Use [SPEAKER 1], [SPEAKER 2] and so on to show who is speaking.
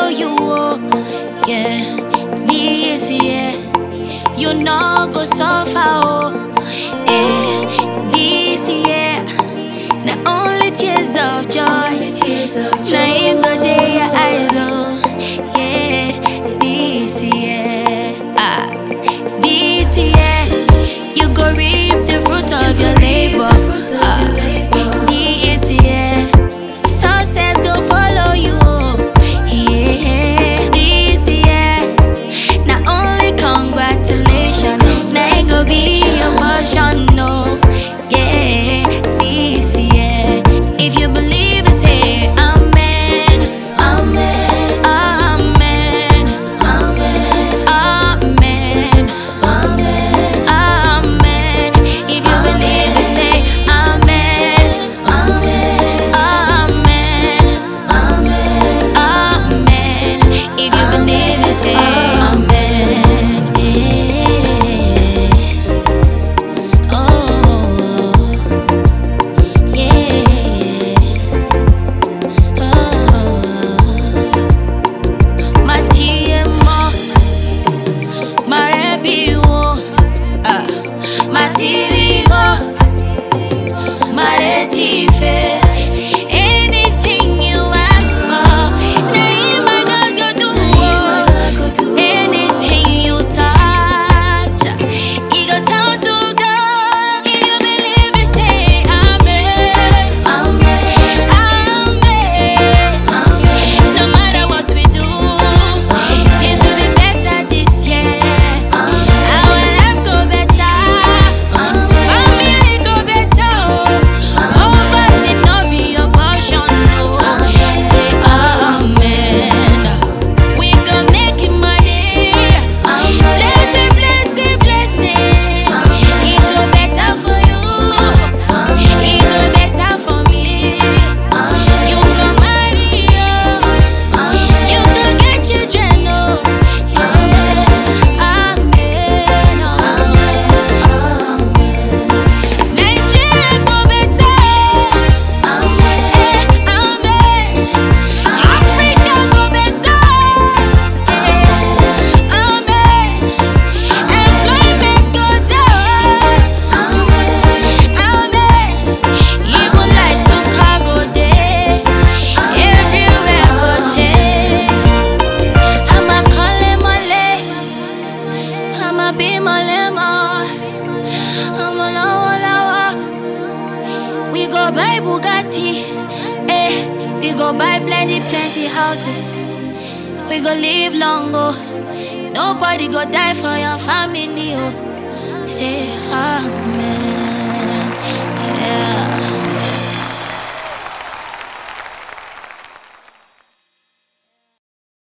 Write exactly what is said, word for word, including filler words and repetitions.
[SPEAKER 1] you, oh, yeah. This year, you know go so far, oh, yeah. This year, not only tears of joy, now you go day your eyes, oh, yeah. This year, ah, this year, you go reap the fruit of your labor, ah. This year, success go follow you, yeah. This year, not only congratulations, now it go be your portion, no, yeah. This year, if you believe it, say amen, amen, amen, amen, amen, amen, amen. If you believe it, say amen, amen, amen, amen, amen. If you believe it, say amen, yeah. Oh, yeah. Oh, my T M O, my Rebbe, oh, ah, my T V, oh, my Retife. Anything you ask for, now my God go do, oh. Anything you touch, He go turn to God. If you believe it, say amen, amen, amen, amen. No matter what we do, things will be better this year. Our life go better, family go better, oh. Poverty no be your portion, no. Say amen. We gon' make it money, plenty, plenty blessings. It go better for you, it go better for me. You go marry, oh, you go get children, oh, yeah. Amen, oh, amen. Nigeria go better, amen, amen. Africa go better, yeah, amen. Employment go down, amen, amen. Even like to cargo day, everywhere go change. I'ma call him mole, I'ma be mole more, I'ma lawa lawa. We go buy Bugatti, eh? We go buy plenty, plenty houses. We go live long, oh. Nobody go die for your family, oh. Say amen.